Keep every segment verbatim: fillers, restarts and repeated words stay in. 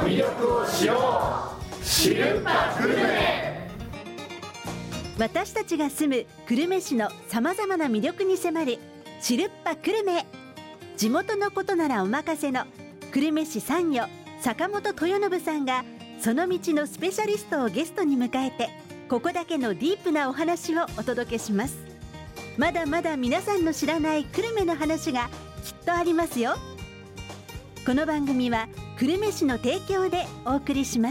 魅力を知ろう、知るぱ久留米。 私たちが住む久留米市のさまざまな魅力に迫る知るっぱ久留米。地元のことならお任せの久留米市参与坂本豊信さんがその道のスペシャリストをゲストに迎えて、ここだけのディープなお話をお届けします。まだまだ皆さんの知らない久留米の話がきっとありますよ。この番組は久留米市の提供でお送りします。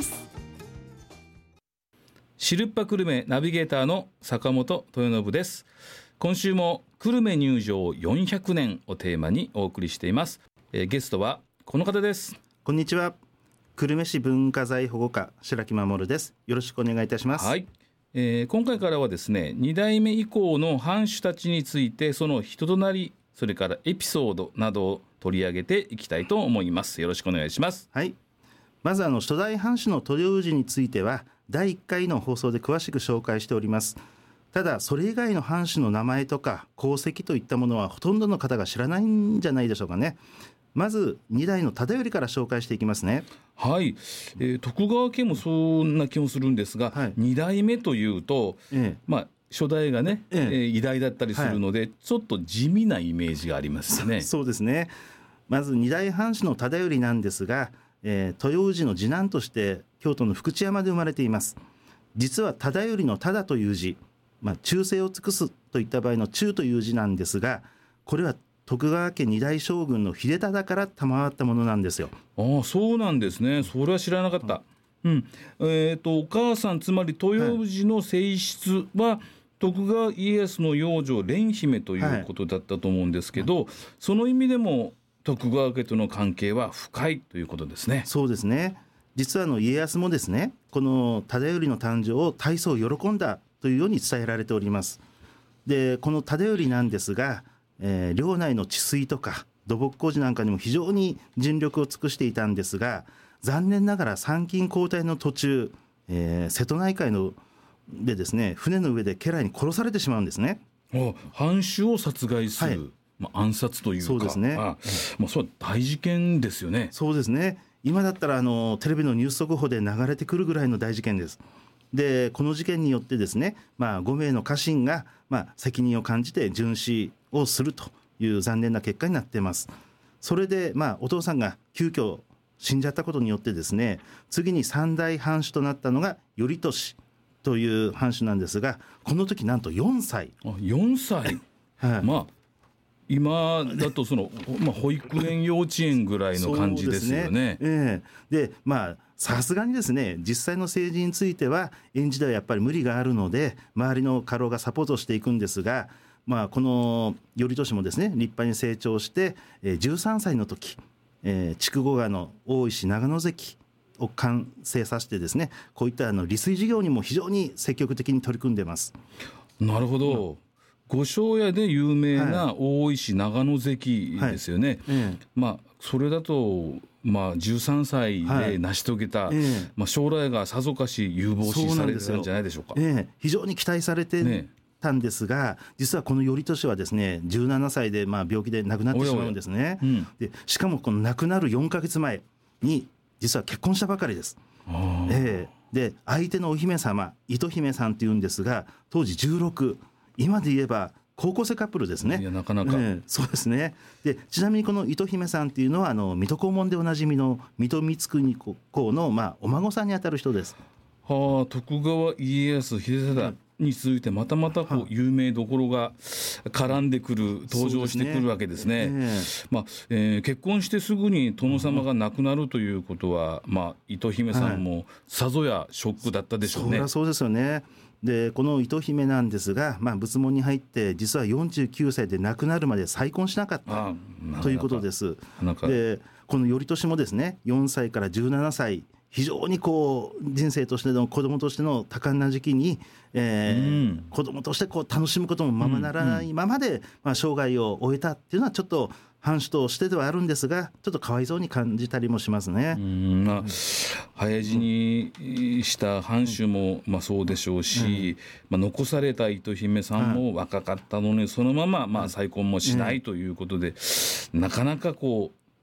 知るっぱ久留米ナビゲーターの坂本豊信です。今週も久留米入場よんひゃくねんをテーマにお送りしています。えー、ゲストはこの方です。 こんにちは。久留米市文化財保護課白木守です。よろしくお願いいたします。 はい、えー、今回からはですね、に代目以降の藩主たちについて、その人となり、それからエピソードなどを取り上げていきたいと思います。よろしくお願いします。 はい、まずあの初代藩主の豊氏についてはだいいっかいの放送で詳しく紹介しております。ただそれ以外の藩主の名前とか功績といったものはほとんどの方が知らないんじゃないでしょうかね。まずに代の忠頼から紹介していきますね。 はい、えー、徳川家もそんな気もするんですが、はい、に代目というと、ええ、まあ初代がね、えええー、偉大だったりするので、はい、ちょっと地味なイメージがありますね。 そ, そうですね。まずに代藩主の忠頼なんですが、えー、豊氏の次男として京都の福知山で生まれています。実は忠頼の忠という字、まあ、忠誠を尽くすといった場合の忠という字なんですが、これは徳川家二代将軍の秀忠から賜ったものなんですよ。 ああ、そうなんですね。それは知らなかった。うん、えーと、お母さんつまり豊氏の正室は、はい、徳川家康の養女蓮姫ということだったと思うんですけど、はい、その意味でも徳川家との関係は深いということですね。 そうですね。実はあの家康もですね、この忠頼の誕生を大層喜んだというように伝えられております。でこの忠頼なんですが、えー、領内の治水とか土木工事なんかにも非常に尽力を尽くしていたんですが、残念ながら参勤交代の途中、えー、瀬戸内海のでですね、船の上で家来に殺されてしまうんですね。 あ、藩主を殺害する、はい、まあ、暗殺というか、 そうですね。 あ、まあ、それは大事件ですよね。 そうですね。今だったらあのテレビのニュース速報で流れてくるぐらいの大事件です。でこの事件によってですね、まあ、ご名の家臣が、まあ、責任を感じて殉死をするという残念な結果になっています。それで、まあ、お父さんが急遽死んじゃったことによってですね、次に三代藩主となったのが頼俊という藩主なんですが、この時なんとよんさい。 あ、よんさい、はい、まあ今だとその、まあ、保育園幼稚園ぐらいの感じですよね。 えー、でまあさすがにですね、実際の政治については園児ではやっぱり無理があるので周りの家老がサポートしていくんですが、まあ、この頼俊もですね立派に成長して、えー、じゅうさんさいの時、えー、筑後川の大石長野関を完成させてですね、こういったあの利水事業にも非常に積極的に取り組んでいます。 なるほど、うん、御庄屋で有名な大石長野関ですよね。はいはい、ええ、まあ、それだと、まあ、じゅうさんさいで成し遂げた、はい、ええ、まあ、将来がさぞかし有望視されてたんじゃないでしょうか。 ええ、非常に期待されてたんですが、ね、実はこの頼俊はですねじゅうななさいでまあ病気で亡くなってしまうんですね。おやおや、うん、でしかもこの亡くなるよんかげつまえに実は結婚したばかりです。ええ、で相手のお姫様糸姫さんっていうんですが、当時じゅうろく、今で言えば高校生カップルですね。 いやなかなか、えー、 そうですね。でちなみにこの糸姫さんっていうのはあの水戸黄門でおなじみの水戸光圀公の、まあ、お孫さんにあたる人です。 はあ、徳川家康秀忠に続いてまたまたこう有名どころが絡んでくる、登場してくるわけですね。えーまあえー、結婚してすぐに殿様が亡くなるということは、まあ、糸姫さんもさぞやショックだったでしょうね。 そりゃそうですよね。でこの糸姫なんですが、まあ、仏門に入って実はよんじゅうきゅうさいで亡くなるまで再婚しなかったということです。でこの頼俊もですねよんさいからじゅうななさい、非常にこう人生としての子供としての多感な時期に、えーうん、子供としてこう楽しむこともままならないままで、うんうん、まあ、生涯を終えたっていうのはちょっと藩主としてではあるんですが、ちょっとかわいそうに感じたりもしますね。 うん、まあ、早死にした藩主も、まあ、そうでしょうし、うん、まあ、残された糸姫さんも若かったのにそのまま、まあ、再婚もしないということで、うん、なかなかこう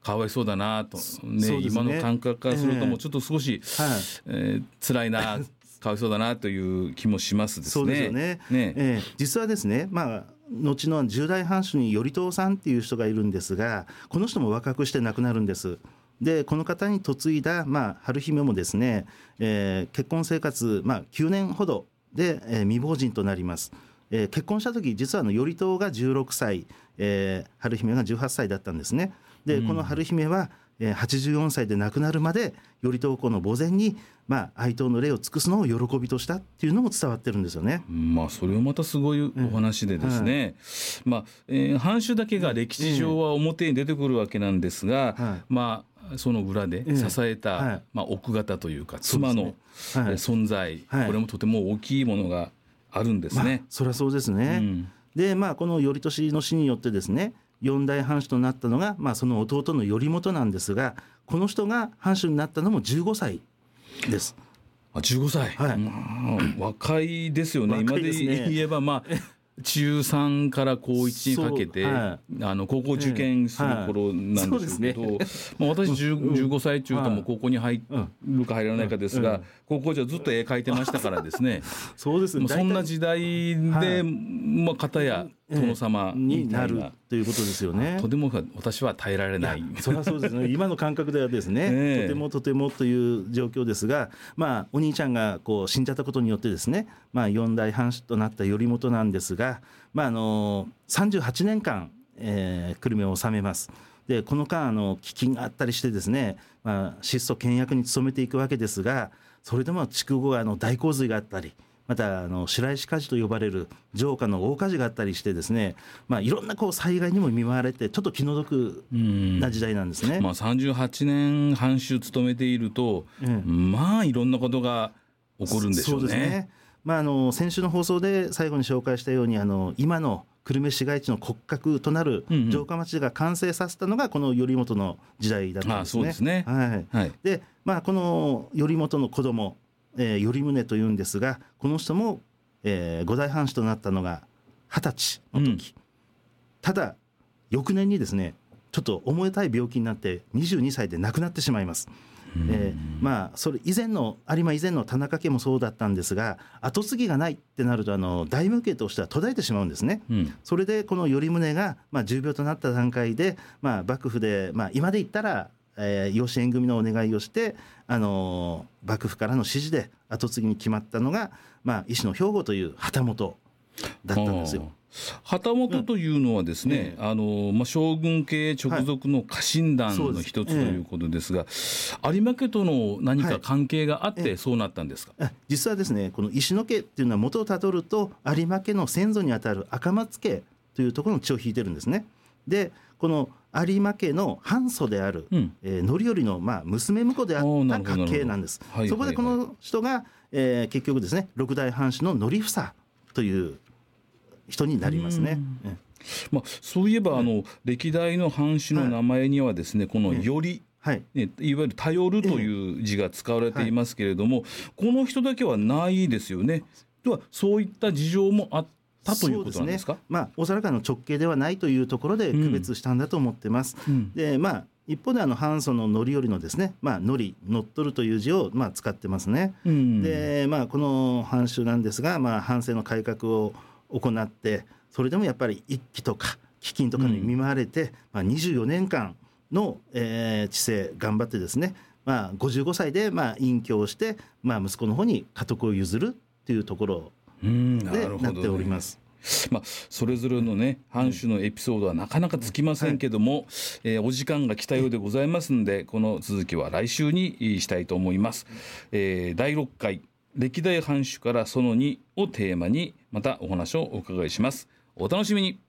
かわいそうだなと、ねね、 今の感覚からするともうちょっと少し、えーはいえー、辛いなかわいそうだなという気もしますですね。 そうですよね。ねえー、実はですね、まあ後の十代藩主に頼朝さんっていう人がいるんですが、この人も若くして亡くなるんです。でこの方に嫁いだ、まあ、春姫もですね、えー、結婚生活、まあ、きゅうねんほどで、えー、未亡人となります。えー、結婚した時実はあの頼朝がじゅうろくさい、えー、春姫がじゅうはっさいだったんですね。で、うん、この春姫は、えー、はちじゅうよんさいで亡くなるまで頼朝公の墓前に、まあ、哀悼の礼を尽くすのを喜びとしたっていうのも伝わってるんですよね。 まあ、それはまたすごいお話でですね、うんはいまあえー、藩主だけが歴史上は表に出てくるわけなんですが、うんはいまあその裏で支えた、えーはいまあ、奥方というか妻の存在、はい、これもとても大きいものがあるんですね。 まあ、そりゃそうですね、うん、で、まあ、この頼利の死によってですね四代藩主となったのが、まあ、その弟の頼元なんですが、この人が藩主になったのもじゅうごさいです。 あじゅうごさい、はいまあ、若いですよね。今で言えばまあ中さんから高いちにかけて、はい、あの高校受験する頃なんですけど、はいねまあ、私じゅうごさい中とも高校に入るか入らないかですが、うんうん、高校じゃずっと絵描いてましたからですねそうですね、 そんな時代で、はいまあ、片や殿様になるということですよね。 とても私は耐えられない。いそれはそうですね。今の感覚ではですね、ねとてもとてもという状況ですが、まあ、お兄ちゃんがこう死んじゃったことによってですね、まあ、四代藩主となった頼元なんですが、まあ、あのさんじゅうはちねんかん、えー、久留米を治めます。でこの間あの飢饉があったりしてですね、まあ、質素倹約に努めていくわけですが、それでも筑後川の大洪水があったり、またあの白石火事と呼ばれる城下の大火事があったりしてですね、まあ、いろんなこう災害にも見舞われてちょっと気の毒な時代なんですね。 まあ、さんじゅうはちねん藩主務めていると、うん、まあいろんなことが起こるんでしょうね。 そうですね。まあ、あの先週の放送で最後に紹介したように、あの今の久留米市街地の骨格となる城下町が完成させたのがこの頼元の時代だったんですね。ああそうですね、はいはい、で、まあ、この頼元の子供えー、頼宗というんですが、この人も、えー、五代藩主となったのがはたちの時、うん、ただ翌年にですねちょっと重たい病気になってにじゅうにさいで亡くなってしまいます。えー、まあそれ以前の有馬以前の田中家もそうだったんですが、後継ぎがないってなるとあの大名家としては途絶えてしまうんですね、うん、それでこの頼宗が、まあ、重病となった段階で、まあ、幕府で、まあ、今で言ったらえー、養子縁組のお願いをして、あのー、幕府からの指示で後継ぎに決まったのが、まあ、石野兵庫という旗本だったんですよ。 旗本というのはですね、うんあのーまあ、将軍系直属の家臣団の一つということですが、はいですえー、有馬家との何か関係があってそうなったんですか。 はいえー、実はですねこの石野家っていうのは元をたどると有馬家の先祖にあたる赤松家というところの血を引いてるんですね。でこの有馬家の藩祖である、うんえー、範頼のまあ娘婿であった家系なんです。はいはいはい、そこでこの人が、えー、結局ですね六代藩主の範房という人になりますね。 うんまあ、そういえば、うん、あの歴代の藩主の名前にはですね、はい、この頼り、はいね、いわゆる頼るという字が使われていますけれども、はい、この人だけはないですよね。ではそういった事情もあってということなんですか。 そうですね。まあ、おそらくの直系ではないというところで区別したんだと思ってます。うん、でまあ、一方であの藩祖の範頼のですね、まあ、のり乗っ取るという字をまあ使ってますね。うん、でまあ、この藩主なんですが、まあ、藩政の改革を行って、それでもやっぱり一揆とか飢饉とかに見舞われて、うんまあ、にじゅうよねんかんの、えー、治世頑張ってですね、まあ、ごじゅうごさいでまあ隠居をして、まあ、息子の方に家督を譲るというところでなっております。 まあ、それぞれのね藩主のエピソードはなかなかつきませんけども、はいえー、お時間が来たようでございますので、この続きは来週にしたいと思います。えー、だいろっかい歴代藩主からそのにをテーマにまたお話をお伺いします。お楽しみに。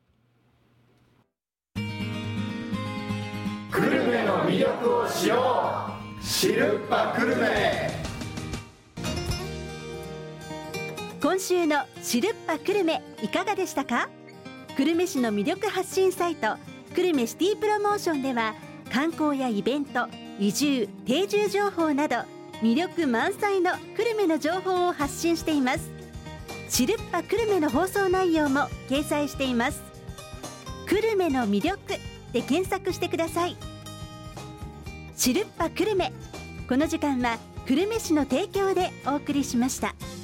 久留米の魅力を知ろう、知るっぱ久留米。 今週の知るっぱ久留米いかがでしたか。久留米市の魅力発信サイト久留米シティプロモーションでは観光やイベント、移住、定住情報など魅力満載の久留米の情報を発信しています。知るっぱ久留米の放送内容も掲載しています。久留米の魅力で検索してください。 シルッパ久留米。この時間は久留米市の提供でお送りしました。